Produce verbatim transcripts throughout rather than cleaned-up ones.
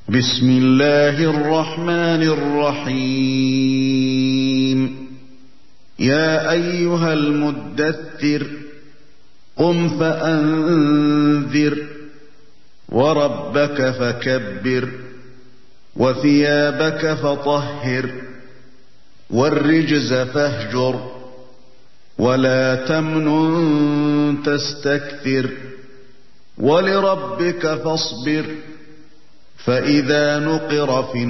بسم الله الرحمن الرحيم يا أيها المدثر قم فأنذر وربك فكبر وثيابك فطهر والرجز فاهجر ولا تمنن تستكثر ولربك فاصبر فإذا نقر في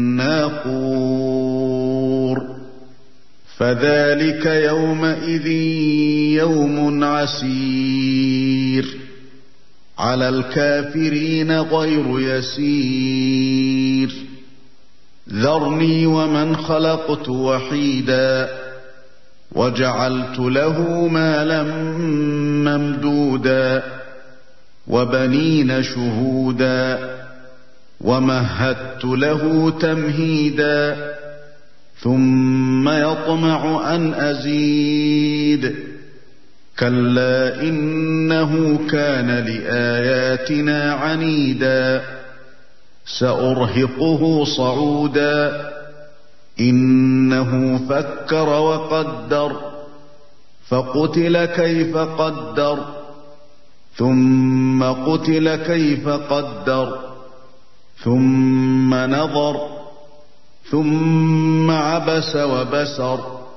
الناقور فذلك يومئذ يوم عسير على الكافرين غير يسير ذرني ومن خلقت وحيدا وجعلت له مالا ممدودا وبنين شهودا ومهدت له تمهيدا ثم يطمع أن أزيد كلا إنه كان لآياتنا عنيدا سأرهقه صعودا إنه فكر وقدر فقتل كيف قدر ثم قتل كيف قدر ثم نظر ثم عبس وبسر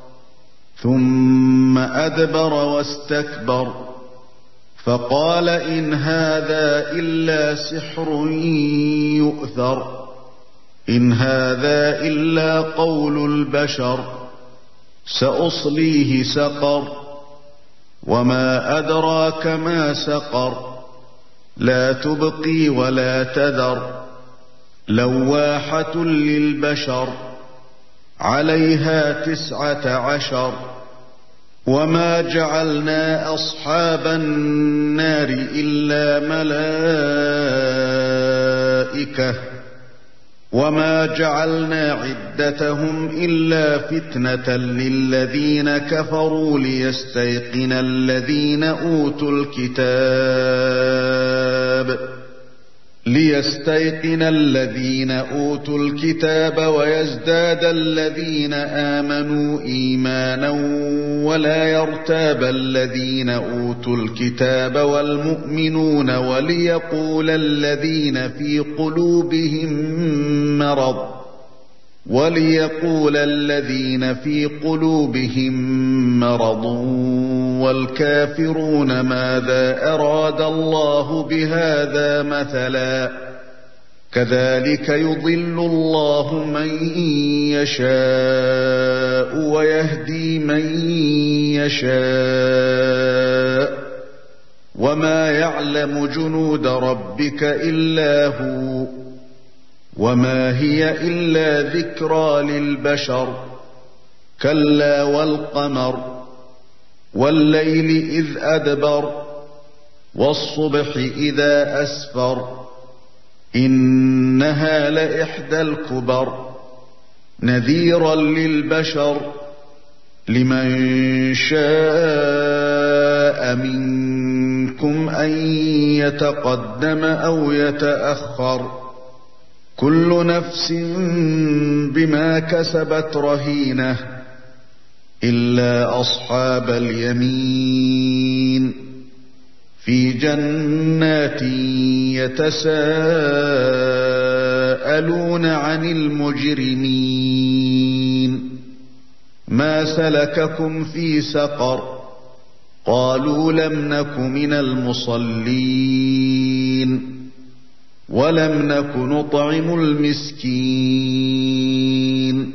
ثم أدبر واستكبر فقال إن هذا إلا سحر يؤثر إن هذا إلا قول البشر سأصليه سقر وما أدراك ما سقر لا تبقي ولا تذر لواحة للبشر عليها تسعة عشر وما جعلنا أصحاب النار إلا ملائكة وما جعلنا عدتهم إلا فتنة للذين كفروا ليستيقن الذين أوتوا الكتاب ليستيقن الذين أوتوا الكتاب ويزداد الذين آمنوا إيمانا ولا يرتاب الذين أوتوا الكتاب والمؤمنون وليقول الذين في قلوبهم مرض وليقول الذين في قلوبهم مرض والكافرون ماذا أراد الله بهذا مثلا كذلك يضل الله من يشاء ويهدي من يشاء وما يعلم جنود ربك إلا هو وما هي إلا ذكرى للبشر كلا والقمر والليل إذ أدبر والصبح إذا أسفر إنها لإحدى الكبر نذيرا للبشر لمن شاء منكم أن يتقدم أو يتأخر كل نفس بما كسبت رهينة إلا أصحاب اليمين في جنات يتساءلون عن المجرمين ما سلككم في سقر قالوا لم نك من المصلين ولم نك نطعم المسكين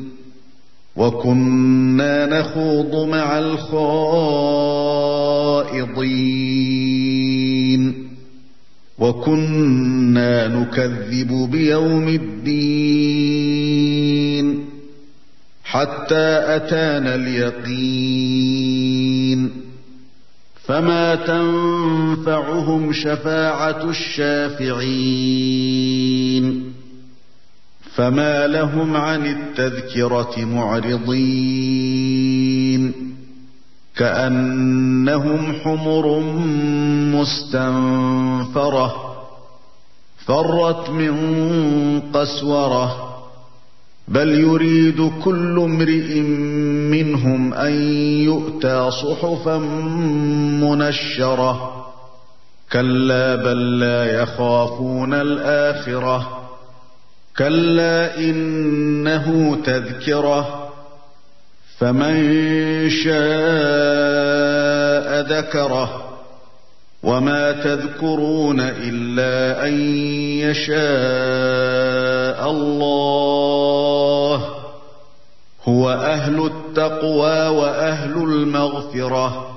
وكنا نخوض مع الخائضين وكنا نكذب بيوم الدين حتى أتانا اليقين فما تنفعهم شفاعة الشافعين فما لهم عن التذكرة معرضين كأنهم حمر مستنفرة فرت من قسورة بل يريد كل امرئ منهم أن يؤتى صحفا منشرة كلا بل لا يخافون الآخرة كلا إنه تذكرة فمن شاء ذكره وما تذكرون إلا أن يشاء الله هو أهل التقوى وأهل المغفرة